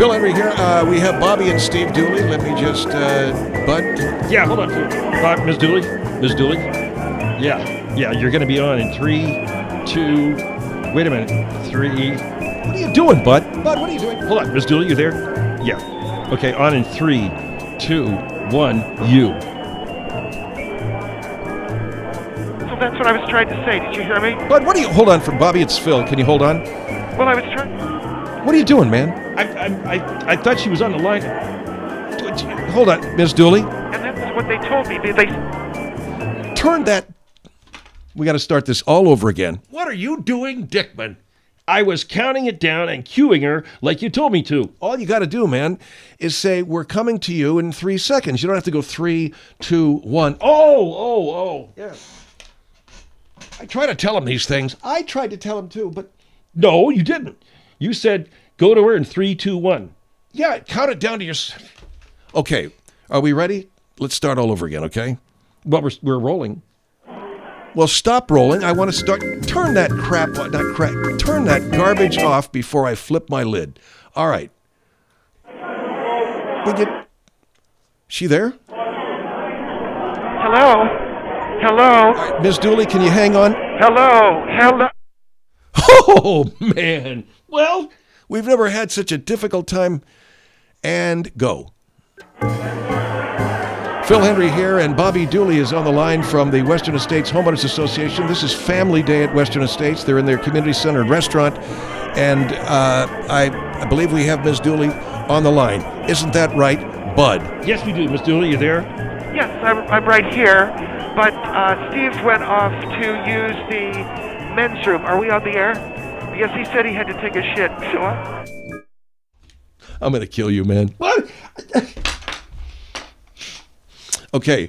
Phil Henry here. We have Bobby and Steve Dooley. Let me just, Bud. Yeah, hold on. Ms. Dooley? Ms. Dooley? Yeah, you're going to be on in 3, 2, wait a minute, 3. What are you doing, Bud? Bud, what are you doing? Hold on, Ms. Dooley, you there? Yeah. Okay, on in 3, 2, 1, you. So that's what I was trying to say. Did you hear me? Bud, what are you, hold on, for Bobby, it's Phil. Can you hold on? Well, I was trying. What are you doing, man? I thought she was on the line. Hold on, Ms. Dooley. And that's what they told me. They Turn that. We got to start this all over again. What are you doing, Dickman? I was counting it down and cueing her like you told me to. All you got to do, man, is say, we're coming to you in 3 seconds. You don't have to go 3, 2, 1. Oh. Yeah. I try to tell him these things. I tried to tell him too, but No, you didn't. You said, go to her in 3, 2, 1. yeah, count it down to your... Okay, are we ready? Let's start all over again, okay? Well, we're rolling. Well, stop rolling. I want to start... Turn that turn that garbage off before I flip my lid. All right. She there? Hello? All right, Ms. Dooley, can you hang on? Hello? Oh, man. Well, We've never had such a difficult time. And go. Phil Henry here, and Bobby Dooley is on the line from the Western Estates Homeowners Association. This is Family Day at Western Estates. They're in their community center and restaurant, and I believe we have Ms. Dooley on the line. Isn't that right, Bud? yes, we do. Ms. Dooley, you there? Yes, I'm right here. But Steve went off to use the men's room. Are we on the air? Because he said he had to take a shit. So I'm going to kill you, man. What? Okay.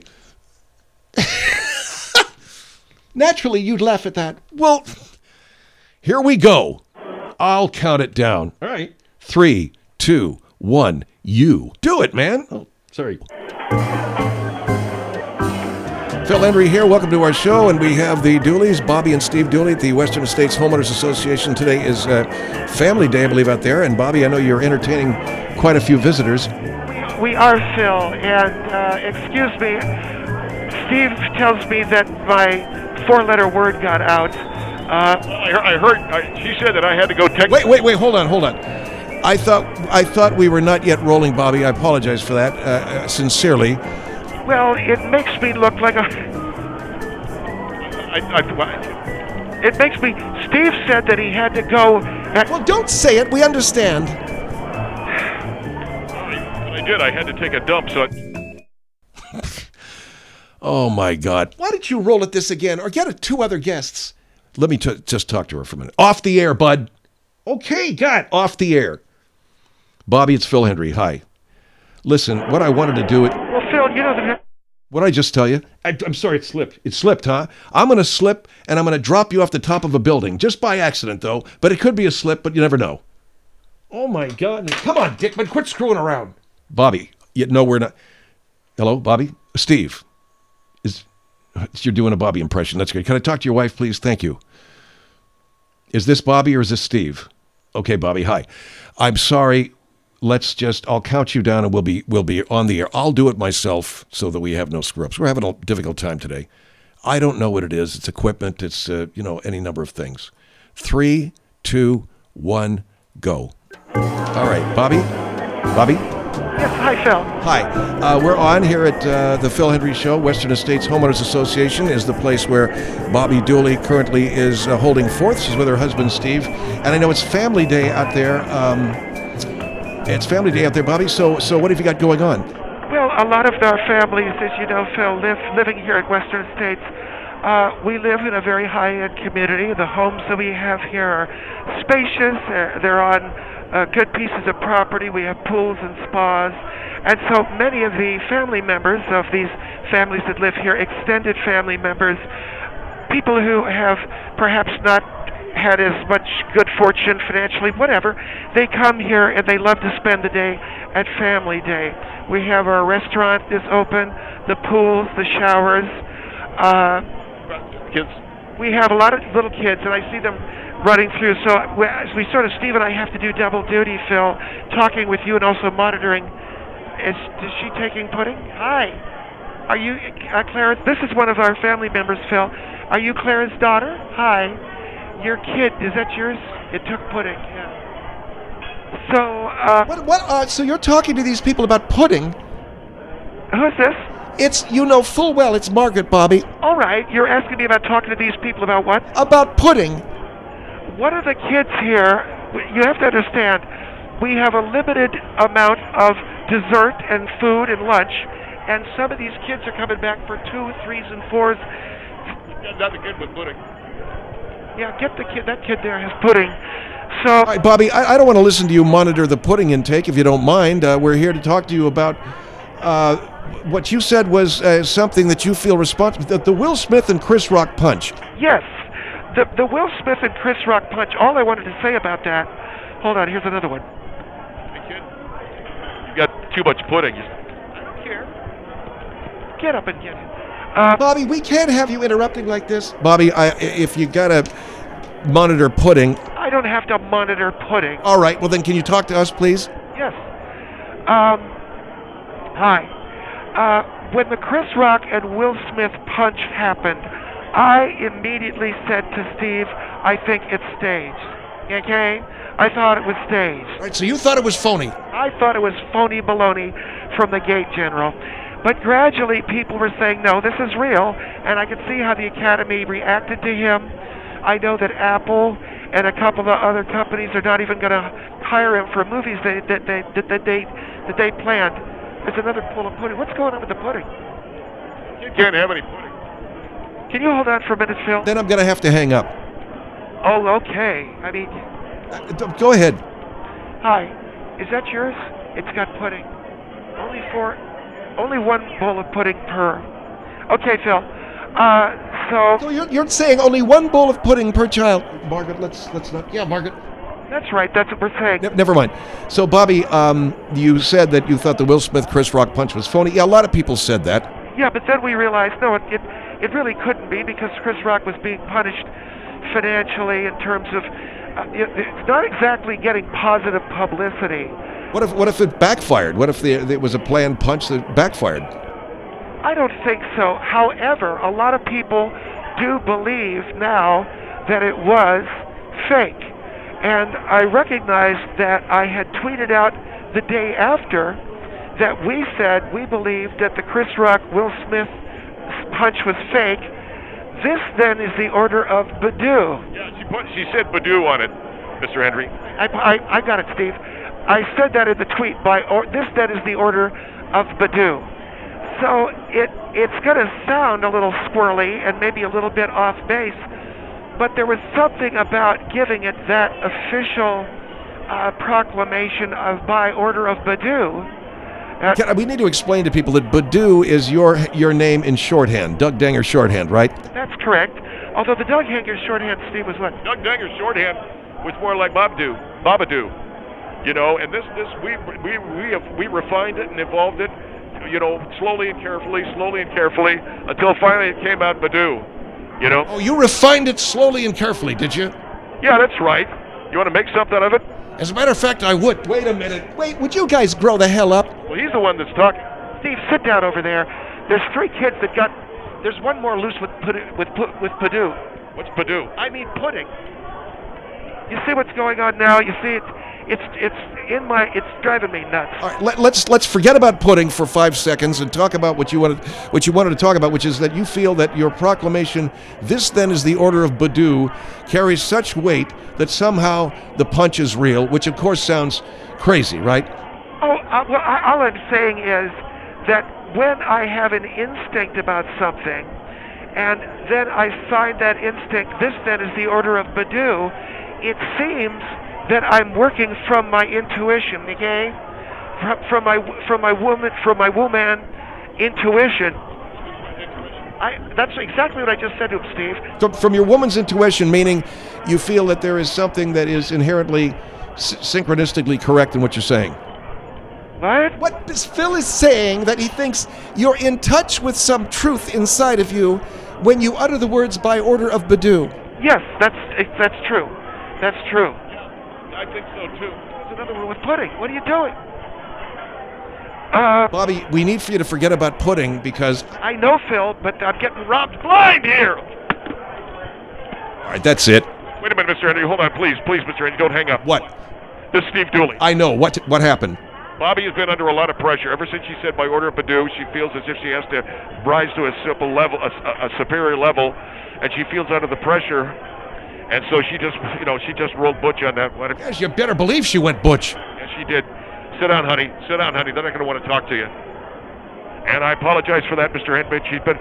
Naturally, you'd laugh at that. Well, here we go. I'll count it down. All right. 3, 2, 1, you. Do it, man. Oh, sorry. Phil Henry here. Welcome to our show, and we have the Dooleys, Bobby and Steve Dooley at the Western Estates Homeowners Association. Today is Family Day, I believe, out there. And Bobby, I know you're entertaining quite a few visitors. we are, Phil. And excuse me, Steve tells me that my 4-letter word got out. I heard. She said that I had to go text. Wait, hold on. I thought we were not yet rolling, Bobby. I apologize for that, sincerely. Well, it makes me look like a... It makes me... Steve said that he had to go... Well, don't say it. We understand. I did. I had to take a dump, so... Oh, my God. Why don't you roll at this again, or get 2 other guests? Let me just talk to her for a minute. Off the air, Bud. Okay, God, off the air. Bobby, it's Phil Henry. Hi. Listen, what I wanted to do... Well, Phil, you know the... What did I just tell you? I'm sorry, it slipped. It slipped, huh? I'm going to slip, and I'm going to drop you off the top of a building. Just by accident, though. But it could be a slip, but you never know. Oh, my God. Come on, Dickman, quit screwing around. Bobby, we're not... Hello, Bobby? Steve. You're doing a Bobby impression. That's good. Can I talk to your wife, please? Thank you. Is this Bobby or is this Steve? Okay, Bobby, hi. I'm sorry. I'll count you down and we'll be on the air. I'll do it myself so that we have no screw-ups. We're having a difficult time today. I don't know what it is. It's equipment. It's, any number of things. 3, 2, 1, go. All right, Bobby? Yes, hi, Phil. Hi. We're on here at the Phil Henry Show. Western Estates Homeowners Association is the place where Bobby Dooley currently is holding forth. She's with her husband, Steve. And I know it's Family Day out there. It's Family Day out there, Bobby. So what have you got going on? Well, a lot of our families, as you know, Phil, living here at Western Estates. We live in a very high-end community. The homes that we have here are spacious. They're on good pieces of property. We have pools and spas. And so many of the family members of these families that live here, extended family members, people who have perhaps not had as much good fortune financially, whatever, they come here and they love to spend the day at Family Day. We have our restaurant is open, the pools, the showers. Kids. We have a lot of little kids, and I see them running through. So we sort of, Steve and I have to do double duty, Phil, talking with you and also monitoring. Is she taking pudding? Hi. Are you Clara's? This is one of our family members, Phil. Are you Clara's daughter? Hi. Your kid, is that yours? It took pudding, yeah. So, So you're talking to these people about pudding? who's this? It's, you know full well, it's Margaret, Bobby. All right, you're asking me about talking to these people about what? About pudding. One of the kids here, you have to understand, we have a limited amount of dessert and food and lunch, and some of these kids are coming back for 2, 3s, and 4s. Not the kid with pudding. Yeah, get the kid. That kid there has pudding. So, All right, Bobby, I don't want to listen to you monitor the pudding intake, if you don't mind. We're here to talk to you about what you said was something that you feel responsible. The Will Smith and Chris Rock punch. yes, the Will Smith and Chris Rock punch. All I wanted to say about that. Hold on, here's another one. Hey, kid, you got too much pudding. I don't care. Get up and get it. Bobby, we can't have you interrupting like this. Bobby, if you gotta monitor pudding. I don't have to monitor pudding. All right, well then can you talk to us, please? Yes. Hi. When the Chris Rock and Will Smith punch happened, I immediately said to Steve, I think it's staged. Okay? I thought it was staged. All right, so you thought it was phony. I thought it was phony baloney from the gate, General. But gradually people were saying, no, this is real, and I could see how the Academy reacted to him. I know that Apple and a couple of other companies are not even going to hire him for movies that they planned. There's another bowl of pudding. What's going on with the pudding? You can't have any pudding. Can you hold on for a minute, Phil? Then I'm gonna have to hang up. Oh, okay. I mean, Go ahead. hi. Is that yours? It's got pudding. Only one bowl of pudding per. Okay, Phil. So you're saying only one bowl of pudding per child. Margaret, let's not. Yeah, Margaret. That's right. That's what we're saying. Never mind. So, Bobby, you said that you thought the Will Smith Chris Rock punch was phony. Yeah, a lot of people said that. Yeah, but then we realized, no, it really couldn't be because Chris Rock was being punished financially in terms of it's not exactly getting positive publicity. What if it backfired? What if it was a planned punch that backfired? I don't think so. However, a lot of people do believe now that it was fake. And I recognized that I had tweeted out the day after that we said we believed that the Chris Rock Will Smith punch was fake. This then is the order of Badu. Yeah, she said Badu on it, Mr. Henry. I got it, Steve. I said that in the tweet. This then is the order of Badu. So it's going to sound a little squirrely and maybe a little bit off base, but there was something about giving it that official proclamation of by order of Badu. We need to explain to people that Badu is your name in shorthand, Doug Danger shorthand, right? That's correct. Although the Doug Hanger shorthand, Steve, was what? Doug Danger's shorthand was more like Babadoo. You know, and this we refined it and evolved it, you know, slowly and carefully, until finally it came out Badu. You know? Oh, you refined it slowly and carefully, did you? Yeah, that's right. You want to make something of it? As a matter of fact, I would. Wait a minute. Wait, would you guys grow the hell up? Well, he's the one that's talking. Steve, sit down over there. There's 3 kids that got. There's one more loose with Purdue. What's Purdue? I mean pudding. You see what's going on now? You see it's driving me nuts. All right, let's forget about pudding for 5 seconds and talk about what you wanted to talk about, which is that you feel that your proclamation, this then is the order of Badu, carries such weight that somehow the punch is real, which of course sounds crazy, right? Oh, well, all I'm saying is that when I have an instinct about something, and then I find that instinct, this then is the order of Badu, it seems that I'm working from my intuition, okay? From my woman intuition. That's exactly what I just said to him, Steve. So from your woman's intuition, meaning you feel that there is something that is inherently synchronistically correct in what you're saying. What? What Phil is saying, that he thinks you're in touch with some truth inside of you when you utter the words by order of Badu. Yes, that's true. That's true. I think so too. There's another one with pudding. What are you doing? Bobby, we need for you to forget about pudding because. I know, Phil, but I'm getting robbed blind here. All right, that's it. Wait a minute, Mr. Henry. Hold on, please, Mr. Henry. Don't hang up. What? This is Steve Dooley. I know. What happened? Bobby has been under a lot of pressure ever since she said by order of Badu. She feels as if she has to rise to a simple level, a superior level, and she feels under the pressure. And so she just rolled Butch on that one. Yes, you better believe she went butch. Yes, she did. Sit down, honey. Sit down, honey. They're not going to want to talk to you. And I apologize for that, Mr. Henry. She's been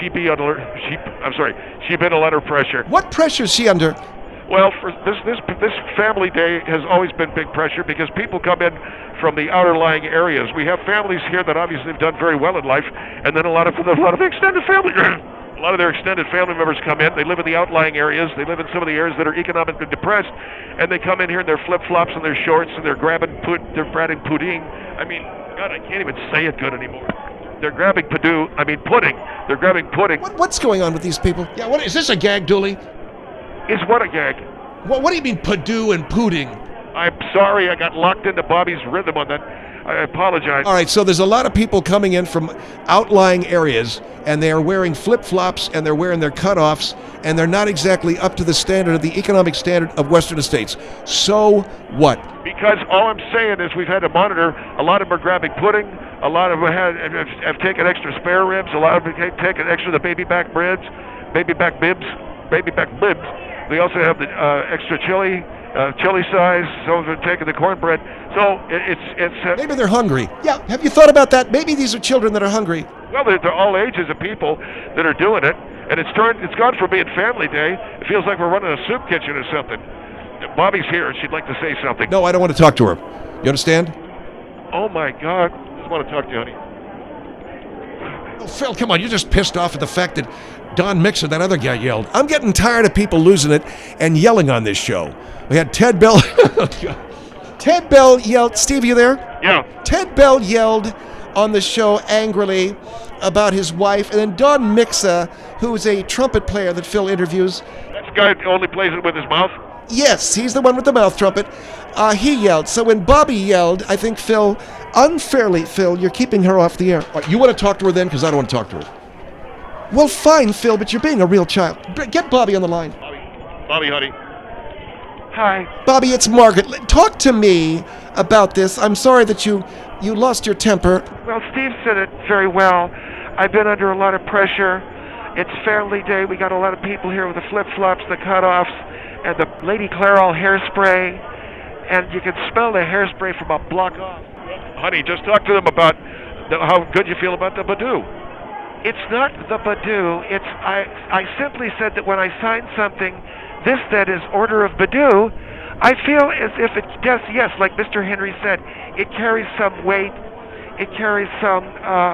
a lot of pressure. What pressure is she under? Well, for this family day has always been big pressure because people come in from the outer lying areas. We have families here that obviously have done very well in life, and then a lot of the extended family. A lot of their extended family members come in. They live in the outlying areas. They live in some of the areas that are economically depressed, and they come in here in their flip-flops and their shorts, and they're grabbing pudding. I mean, God, I can't even say it good anymore. They're grabbing pudding. They're grabbing pudding. What's going on with these people? Yeah, what is this, a gag, Dooley? Is what a gag. What do you mean Purdue and pudding? I'm sorry, I got locked into Bobby's rhythm on that. I apologize. All right, so there's a lot of people coming in from outlying areas, and they are wearing flip-flops, and they're wearing their cutoffs, and they're not exactly up to the standard of the economic standard of Western Estates. So what? Because all I'm saying is we've had to monitor. A lot of them are grabbing pudding. A lot of them have taken extra spare ribs. A lot of them have taken extra the baby back bibs. They also have the extra chili size. Some of them are taking the cornbread. So it's maybe they're hungry. Yeah, have you thought about that? Maybe these are children that are hungry. Well, they're all ages of people that are doing it, and it's gone from being family day. It feels like we're running a soup kitchen or something. Bobby's here, and she'd like to say something. No, I don't want to talk to her. You understand? Oh my God! I just want to talk to you, honey. Oh, Phil, come on! You're just pissed off at the fact that Don Mixon, that other guy, yelled. I'm getting tired of people losing it and yelling on this show. We had Ted Bell. Ted Bell yelled. Steve, you there? Yeah. Ted Bell yelled on the show angrily about his wife, and then Don Mixa, who is a trumpet player that Phil interviews. That's the guy who only plays it with his mouth? Yes, he's the one with the mouth trumpet. He yelled. So when Bobby yelled, I think Phil, unfairly, Phil, you're keeping her off the air. You want to talk to her then? Because I don't want to talk to her. Well, fine, Phil, but you're being a real child. Get Bobby on the line. Bobby, honey. Hi. Bobby, it's Margaret. Talk to me about this. I'm sorry that you lost your temper. Well, Steve said it very well. I've been under a lot of pressure. It's family day. We got a lot of people here with the flip-flops, the cutoffs, and the Lady Clairol hairspray. And you can smell the hairspray from a block off. Honey, just talk to them about how good you feel about the Badu. It's not the Badu. I simply said that when I sign something, that is order of Badu, I feel as if it does, yes, like Mr. Henry said, it carries some weight, it carries some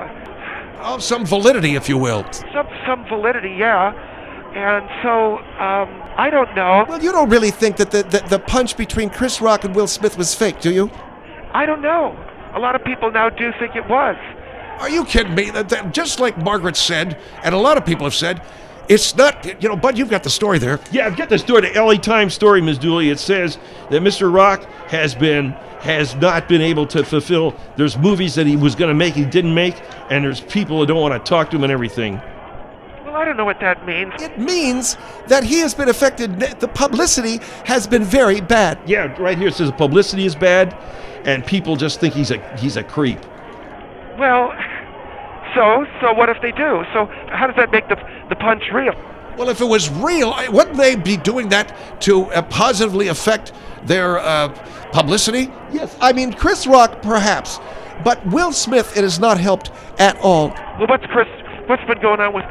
validity, if you will. Some validity, yeah. And so, I don't know. Well, you don't really think that the punch between Chris Rock and Will Smith was fake, do you? I don't know. A lot of people now do think it was. Are you kidding me? Just like Margaret said, and a lot of people have said, it's not, Bud, you've got the story there. Yeah, I've got the story, the LA Times story, Ms. Dooley. It says that Mr. Rock has not been able to fulfill. There's movies that he was going to make, he didn't make, and there's people that don't want to talk to him and everything. Well, I don't know what that means. It means that he has been affected. The publicity has been very bad. Yeah, right here it says the publicity is bad, and people just think he's a creep. Well, so what if they do? So how does that make the punch real? Well, if it was real, wouldn't they be doing that to positively affect their publicity? Yes. I mean, Chris Rock, perhaps, but Will Smith, it has not helped at all. Well, what's been going on with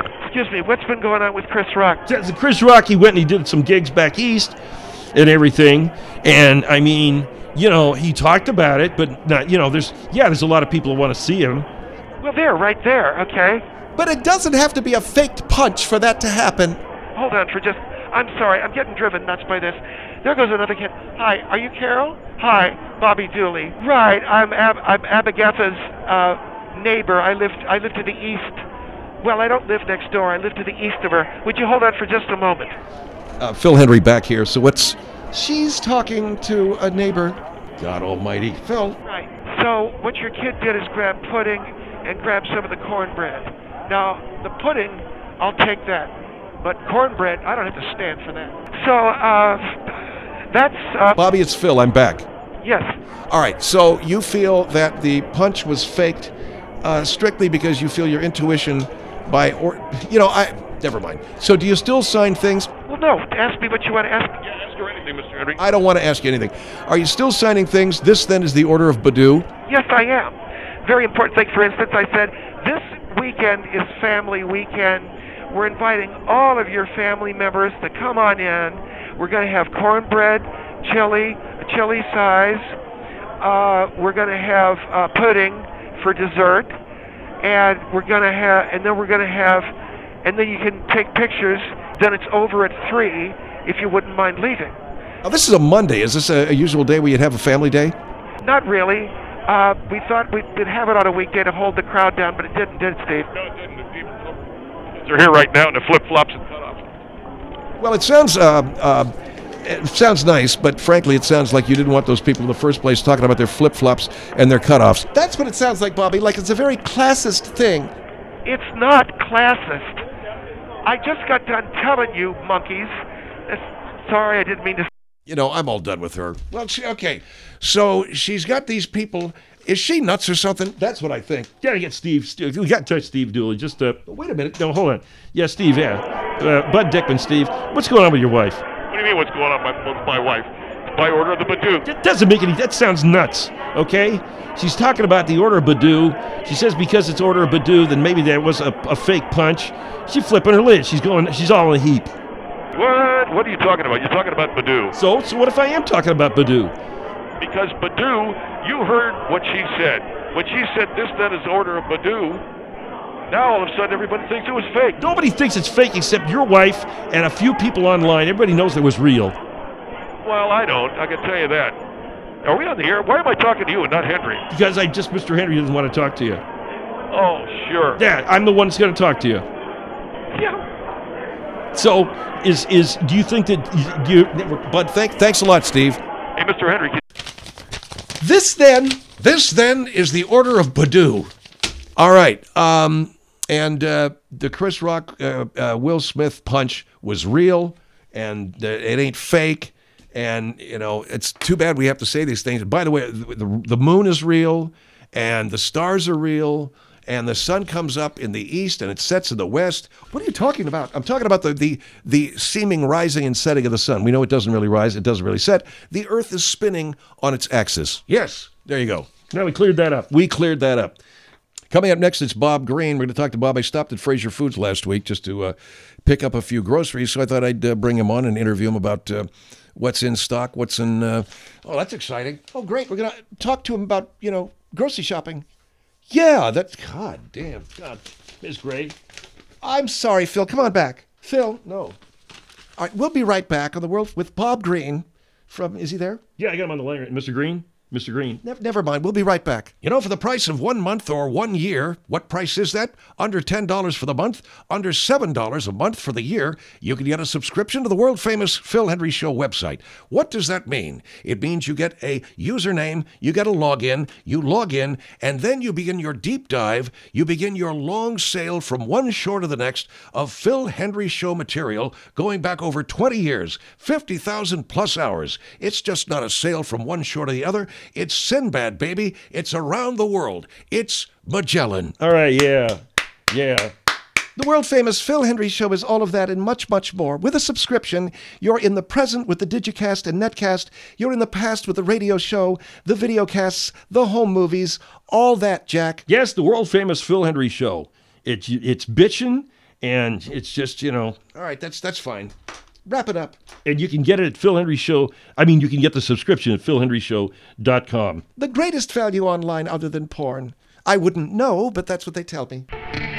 Chris Rock? Chris Rock, he went and he did some gigs back east and everything, and I mean, he talked about it, but not, there's a lot of people who want to see him. Well, right there, okay. But it doesn't have to be a faked punch for that to happen. Hold on I'm sorry, I'm getting driven nuts by this. There goes another kid. Hi, are you Carol? Hi, Bobby Dooley. Right, I'm Abigatha's neighbor. I live to the east. Well, I don't live next door. I live to the east of her. Would you hold on for just a moment? Phil Hendry back here. So she's talking to a neighbor. God almighty. Phil. Right. So what your kid did is grab pudding and grab some of the cornbread. Now, the pudding, I'll take that. But cornbread, I don't have to stand for that. So, that's... Bobby, it's Phil. I'm back. Yes. All right. So you feel that the punch was faked strictly because you feel your intuition never mind. So do you still sign things? Well, no. Ask me what you want to ask me. Yeah, ask her anything, Mr. Henry. I don't want to ask you anything. Are you still signing things? This then is the Order of Badu? Yes, I am. Very important thing. For instance, I said, this weekend is family weekend. We're inviting all of your family members to come on in. We're going to have cornbread, chili size. We're going to have pudding for dessert. And then you can take pictures. Then it's over at 3 if you wouldn't mind leaving. Now, this is a Monday. Is this a usual day where you'd have a family day? Not really. We thought we'd have it on a weekday to hold the crowd down, but it didn't, did it, Steve? No, it didn't. They're here right now in the flip-flops and cutoffs. Well, it sounds nice, but frankly, it sounds like you didn't want those people in the first place talking about their flip-flops and their cutoffs. That's what it sounds like, Bobby, like it's a very classist thing. It's not classist. I just got done telling you, monkeys. Sorry, I didn't mean to... I'm all done with her. Well, okay. So she's got these people. Is she nuts or something? That's what I think. Gotta get Steve. We got to touch Steve Dooley. Just wait a minute. No, hold on. Yeah, Steve. Yeah, Bud Dickman. Steve, what's going on with your wife? What do you mean? What's going on with my wife? By order of the Badu. That doesn't make any. That sounds nuts. Okay. She's talking about the Order of Badu. She says because it's Order of Badu, then maybe there was a fake punch. She's flipping her lid. She's all in a heap. What? What are you talking about? You're talking about Badu. So what if I am talking about Badu? Because Badu, you heard what she said. When she said this then is Order of Badu, now all of a sudden everybody thinks it was fake. Nobody thinks it's fake except your wife and a few people online. Everybody knows it was real. Well, I don't. I can tell you that. Are we on the air? Why am I talking to you and not Henry? Because Mr. Henry doesn't want to talk to you. Oh, sure. Yeah, I'm the one that's going to talk to you. Yeah. So, do you think that Bud, thanks a lot, Steve. Hey, Mr. Henry. This then is the Order of Badu. All right. And the Chris Rock, Will Smith punch was real, and it ain't fake. And, it's too bad we have to say these things. By the way, the moon is real, and the stars are real, and the sun comes up in the east and it sets in the west. What are you talking about? I'm talking about the seeming rising and setting of the sun. We know it doesn't really rise. It doesn't really set. The earth is spinning on its axis. Yes, there you go. Now we cleared that up. We cleared that up. Coming up next, it's Bob Green. We're going to talk to Bob. I stopped at Fraser Foods last week just to pick up a few groceries, so I thought I'd bring him on and interview him about what's in stock, what's in... oh, that's exciting. Oh, great. We're going to talk to him about, grocery shopping. Yeah, that's... God damn. God, Ms. Gray. I'm sorry, Phil. Come on back. Phil, no. All right, we'll be right back on The World with Bob Green from... Is he there? Yeah, I got him on the line. Mr. Green? Mr. Green. Never mind. We'll be right back. For the price of 1 month or 1 year, what price is that? Under $10 for the month, under $7 a month for the year, you can get a subscription to the world-famous Phil Hendry Show website. What does that mean? It means you get a username, you get a login, you log in, and then you begin your deep dive. You begin your long sail from one shore to the next of Phil Hendry Show material going back over 20 years, 50,000 plus hours. It's just not a sail from one shore to the other. It's Sinbad, baby. It's around the world. It's Magellan. All right, yeah. The world-famous Phil Hendry Show is all of that and much, much more. With a subscription, you're in the present with the Digicast and Netcast. You're in the past with the radio show, the videocasts, the home movies, all that, Jack. Yes, the world-famous Phil Hendry Show. It's bitching, and it's just, All right, that's fine. Wrap it up. And you can get it at Phil Hendry Show. You can get the subscription at philhendryshow.com. The greatest value online other than porn. I wouldn't know, but that's what they tell me.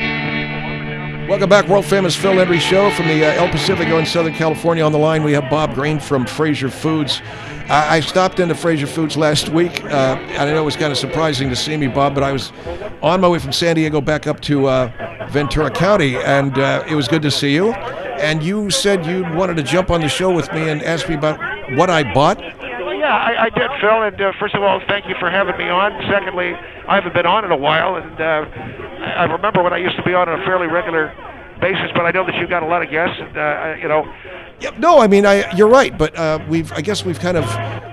Welcome back, world-famous Phil Hendry Show from the El Pacifico in Southern California. On the line, we have Bob Green from Fraser Foods. I stopped into Fraser Foods last week, and I know it was kind of surprising to see me, Bob, but I was on my way from San Diego back up to Ventura County, and it was good to see you. and you said you wanted to jump on the show with me and ask me about what I bought. Well, yeah, I did, Phil. And first of all, thank you for having me on. Secondly, I haven't been on in a while, and I remember when I used to be on a fairly regular basis. But I know that you got a lot of guests, and Yeah, no, I mean, you're right, but I guess we've kind of.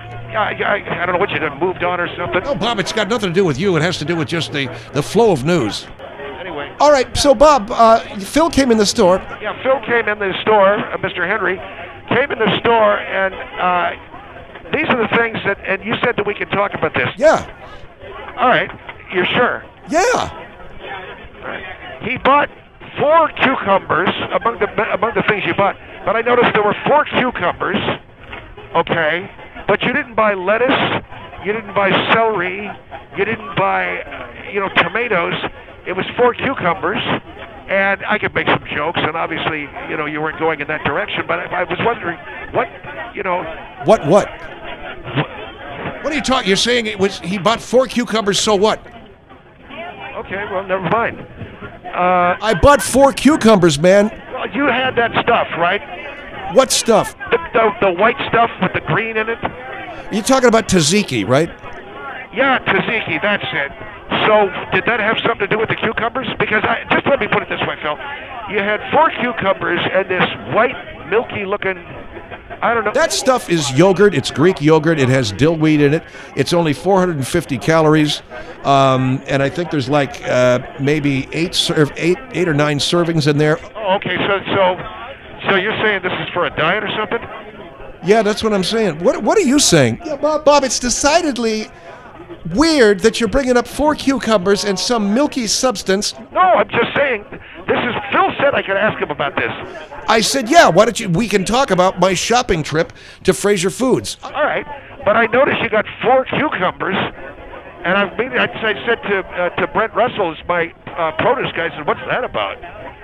I don't know what you done, moved on or something. No, Bob, it's got nothing to do with you. It has to do with just the flow of news. Anyway. All right, so Bob, Phil came in the store. Yeah, Phil came in the store, Mr. Henry, came in the store, and these are the things that, and you said that we could talk about this. Yeah. All right, you're sure? Yeah. All right. He bought 4 cucumbers among the things you bought, but I noticed there were 4 cucumbers, okay, but you didn't buy lettuce, you didn't buy celery, you didn't buy, tomatoes. It was 4 cucumbers, and I could make some jokes, and obviously, you weren't going in that direction, but I was wondering, what? What? What are you talking? You're saying he bought 4 cucumbers, so what? Okay, well, never mind. I bought 4 cucumbers, man. Well, you had that stuff, right? What stuff? The white stuff with the green in it? You're talking about tzatziki, right? Yeah, tzatziki, that's it. So, did that have something to do with the cucumbers? Because just let me put it this way, Phil. You had 4 cucumbers and this white, milky-looking, I don't know. That stuff is yogurt. It's Greek yogurt. It has dillweed in it. It's only 450 calories, and I think there's like maybe 8 or 9 servings in there. Oh, okay. So you're saying this is for a diet or something? Yeah, that's what I'm saying. What are you saying? Yeah, Bob, it's decidedly weird that you're bringing up 4 cucumbers and some milky substance. No, I'm just saying. Phil said I could ask him about this. I said, yeah, why don't we can talk about my shopping trip to Fraser Foods. All right, but I noticed you got 4 cucumbers, and I said to Brent Russell, is my produce guy, I said, what's that about?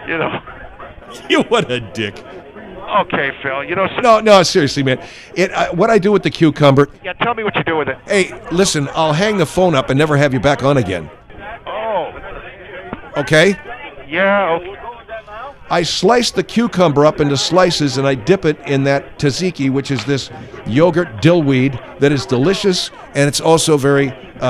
You what a dick. Okay, Phil, No, seriously, man. What I do with the cucumber. Yeah, tell me what you do with it. Hey, listen, I'll hang the phone up and never have you back on again. Oh. Okay? Yeah, okay. I slice the cucumber up into slices and I dip it in that tzatziki, which is this yogurt dillweed that is delicious, and it's also very,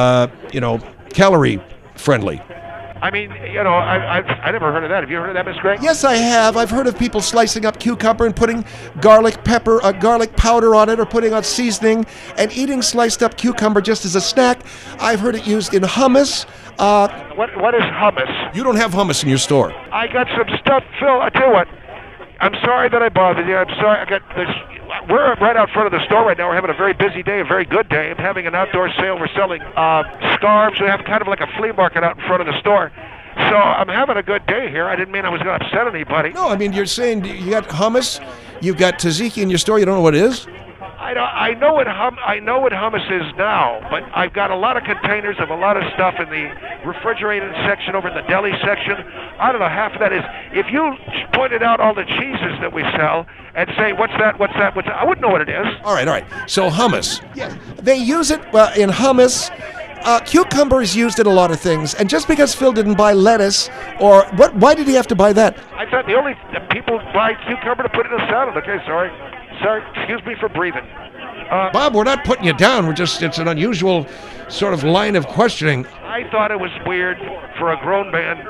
calorie friendly. I mean, I never heard of that. Have you heard of that, Miss Gray? Yes, I have. I've heard of people slicing up cucumber and putting garlic powder on it, or putting on seasoning and eating sliced up cucumber just as a snack. I've heard it used in hummus. What is hummus? You don't have hummus in your store. I got some stuff, Phil. I tell you what. I'm sorry that I bothered you. I'm sorry. I got this. We're right out front of the store right now. We're having a very busy day, a very good day. I'm having an outdoor sale. We're selling scarves. We have kind of like a flea market out in front of the store. So I'm having a good day here. I didn't mean I was going to upset anybody. No, I mean, you're saying you got hummus, you've got tzatziki in your store, you don't know what it is? I know what hummus is now, but I've got a lot of containers of a lot of stuff in the refrigerated section over in the deli section. I don't know, half of that is. If you pointed out all the cheeses that we sell and say, what's that, I wouldn't know what it is. All right. So hummus. Yeah, they use it in hummus. Cucumber is used in a lot of things, and just because Phil didn't buy lettuce, or why did he have to buy that? I thought the people buy cucumber to put in a salad. Okay, sorry, excuse me for breathing. Bob, we're not putting you down. It's an unusual sort of line of questioning. I thought it was weird for a grown man.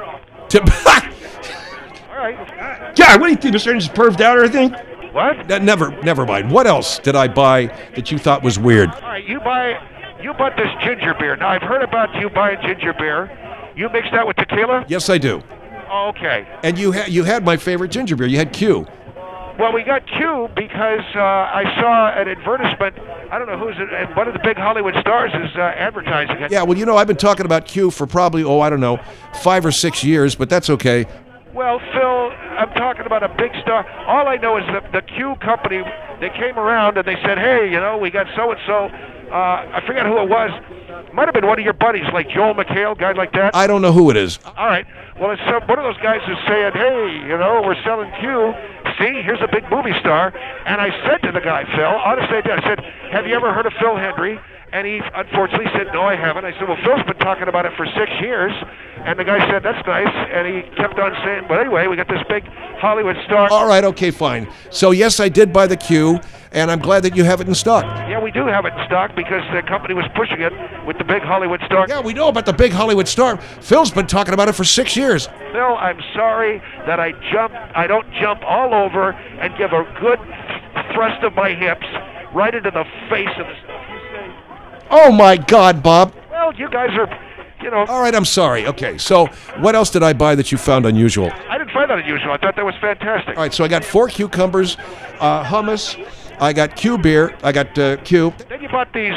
All right. God, what do you think, Mr. Ernest perved out or anything? What? Never mind. What else did I buy that you thought was weird? All right, you bought this ginger beer. Now, I've heard about you buying ginger beer. You mix that with tequila? Yes, I do. Okay. And you had my favorite ginger beer. You had Q. Well, we got Q because I saw an advertisement. I don't know who's it, and one of the big Hollywood stars is advertising it. Yeah, well, I've been talking about Q for probably, 5 or 6 years, but that's okay. Well, Phil, I'm talking about a big star. All I know is that the Q company, they came around and they said, hey, we got so-and-so. I forget who it was. Might have been one of your buddies, like Joel McHale, guy like that. I don't know who it is. All right. Well, it's one of those guys who's saying, hey, we're selling Q. See, here's a big movie star. And I said to the guy, Phil, honestly I did. I said, have you ever heard of Phil Hendry? And he unfortunately said, no, I haven't. I said, well, Phil's been talking about it for 6 years. And the guy said, that's nice. And he kept on saying, but anyway, we got this big Hollywood star. All right, okay, fine. So, yes, I did buy the Q, and I'm glad that you have it in stock. Yeah, we do have it in stock because the company was pushing it with the big Hollywood star. Yeah, we know about the big Hollywood star. Phil's been talking about it for 6 years. Phil, I'm sorry that I don't jump all over and give a good thrust of my hips right into the face of the stuff you say. Oh, my God, Bob. Well, you guys are, All right, I'm sorry. Okay, so what else did I buy that you found unusual? I didn't find that unusual. I thought that was fantastic. All right, so I got 4 cucumbers, hummus, I got Q beer, I got Q. Then you bought this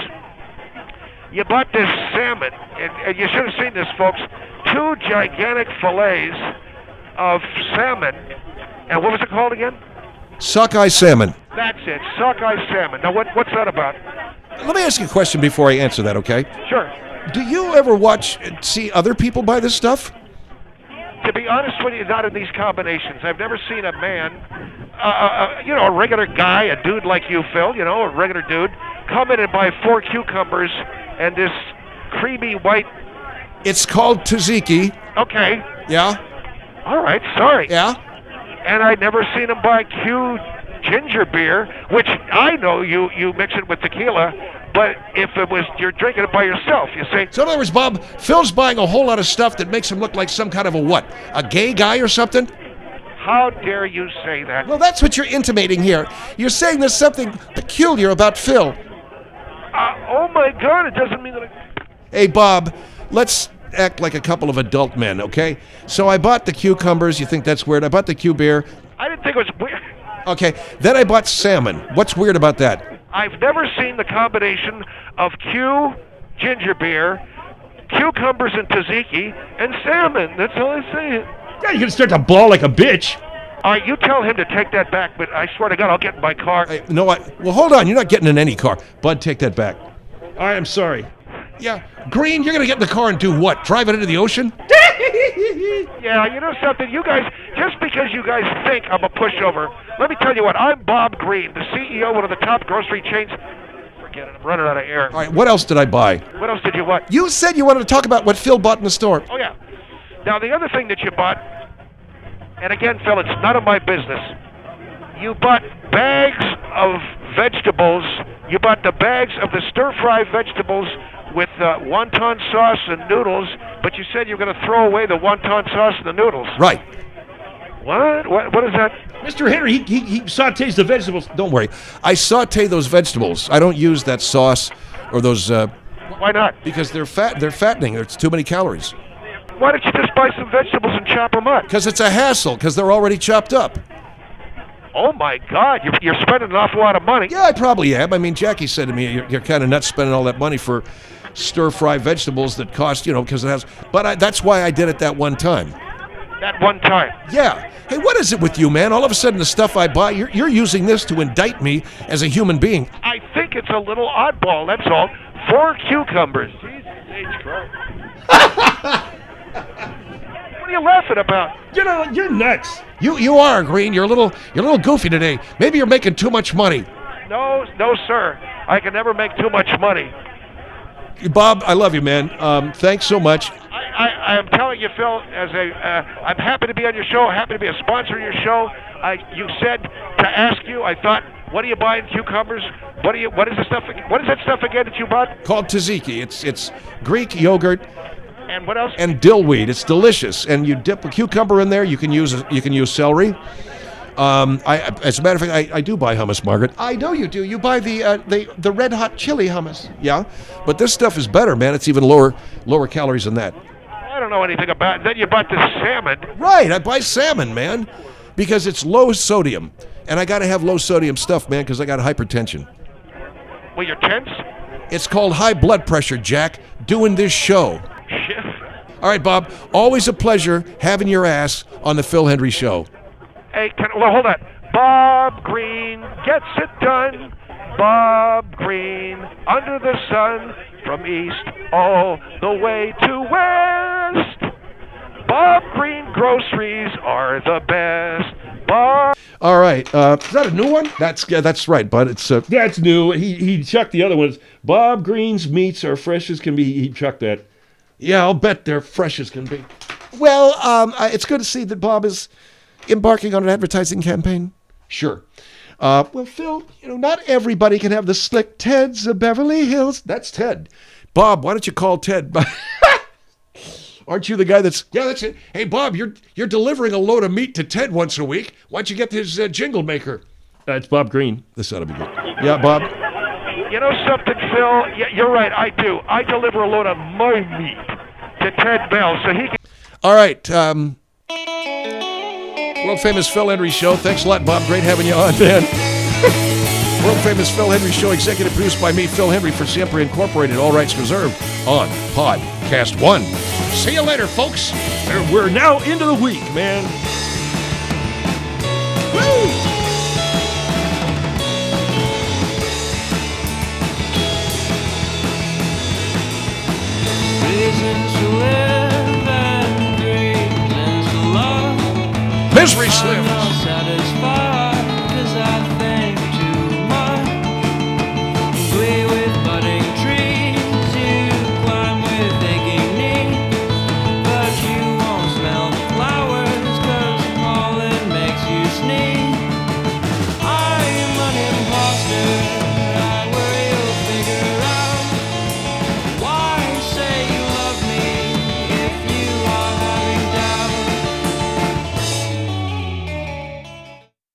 salmon, and you should have seen this, folks. 2 gigantic fillets of salmon, and what was it called again? Sockeye salmon. That's it, sockeye salmon. Now, what's that about? Let me ask you a question before I answer that, okay? Sure. Do you ever see other people buy this stuff? To be honest with you, not in these combinations. I've never seen a man, a regular guy, a dude like you, Phil, a regular dude, come in and buy 4 cucumbers and this creamy white. It's called tzatziki. Okay. Yeah? All right, sorry. Yeah? And I'd never seen him buy Q ginger beer, which I know you mix it with tequila, but if it was you're drinking it by yourself, you say. So in other words, Bob, Phil's buying a whole lot of stuff that makes him look like some kind of a what? A gay guy or something? How dare you say that? Well, that's what you're intimating here. You're saying there's something peculiar about Phil. Oh my God, it doesn't mean that Hey, Bob, let's act like a couple of adult men, okay? So I bought the cucumbers. You think that's weird? I bought the Q beer. I didn't think it was weird. Okay, then I bought salmon. What's weird about that? I've never seen the combination of Q ginger beer, cucumbers and tzatziki, and salmon. That's all I say. Yeah, you're gonna start to bawl like a bitch. All right, you tell him to take that back, but I swear to God, I'll get in my car. Hey, no, well, hold on. You're not getting in any car. Bud, take that back. All right, I'm sorry. Yeah, Green, you're going to get in the car and do what? Drive it into the ocean? Yeah, you know something? You guys, just because you guys think I'm a pushover, let me tell you what, I'm Bob Green, the CEO of one of the top grocery chains. Forget it, I'm running out of air. All right, what else did I buy? What else did you what? You said you wanted to talk about what Phil bought in the store. Oh, yeah. Now, the other thing that you bought, and again, Phil, it's none of my business. You bought bags of vegetables. You bought the bags of the stir-fry vegetables with wonton sauce and noodles, but you said you were going to throw away the wonton sauce and the noodles. Right. What? What is that? Mr. Henry, he sautés the vegetables. Don't worry. I saute those vegetables. I don't use that sauce or those Why not? because they're fattening. It's too many calories. Why don't you just buy some vegetables and chop them up? Because it's a hassle, because they're already chopped up. Oh, my God. You're spending an awful lot of money. Yeah, I probably am. I mean, Jackie said to me, you're kind of nuts spending all that money for stir-fry vegetables that cost, because it has... But that's why I did it that one time. That one time. Yeah. Hey, what is it with you, man? All of a sudden, the stuff I buy, you're using this to indict me as a human being. I think it's a little oddball, that's all. 4 cucumbers. Jesus H. Christ. What are you laughing about? You're nuts. You are, Green. You're a little goofy today. Maybe you're making too much money. No, sir. I can never make too much money. Bob, I love you, man. Thanks so much. I am telling you, Phil, I'm happy to be on your show, happy to be a sponsor of your show. You said to ask you, I thought, what are you buying, cucumbers? What is the stuff? What is that stuff again that you bought? Called tzatziki. It's Greek yogurt And what else? and dillweed. It's delicious. And you dip a cucumber in there. You can use celery. As a matter of fact, I do buy hummus, Margaret. I know you do. You buy the red hot chili hummus. Yeah, but this stuff is better, man. It's even lower calories than that. I don't know anything about it. Then you bought the salmon. Right, I buy salmon, man, because it's low sodium, and I got to have low sodium stuff, man, because I got hypertension. Well, you're tense? It's called high blood pressure, Jack. Doing this show. Shit. All right, Bob. Always a pleasure having your ass on the Phil Hendry Show. Hey, hold on. Bob Green gets it done. Bob Green, under the sun, from east all the way to west. Bob Green groceries are the best. Bob. All right. Is that a new one? That's right, bud. It's That's new. He chucked the other ones. Bob Green's meats are fresh as can be. He chucked that. yeah. I'll bet they're fresh as can be. Well, it's good to see that Bob is embarking on an advertising campaign. Sure. Well, Phil, not everybody can have the slick Teds of Beverly Hills. That's Ted. Bob, why don't you call Ted? Aren't you the guy that's... Yeah, that's it. Hey, Bob, you're delivering a load of meat to Ted once a week. Why don't you get his jingle maker? That's Bob Green. This ought to be good. Yeah, Bob? You know something, Phil? You're right, I do. I deliver a load of my meat to Ted Bell so he can... All right. World famous Phil Hendry Show. Thanks a lot, Bob. Great having you on, man. World famous Phil Hendry Show, executive produced by me, Phil Hendry, for Siempre Incorporated. All rights reserved on Podcast One. See you later, folks. We're now into the week, man. Woo! Reasons to live and dreams to love. Misery Slim.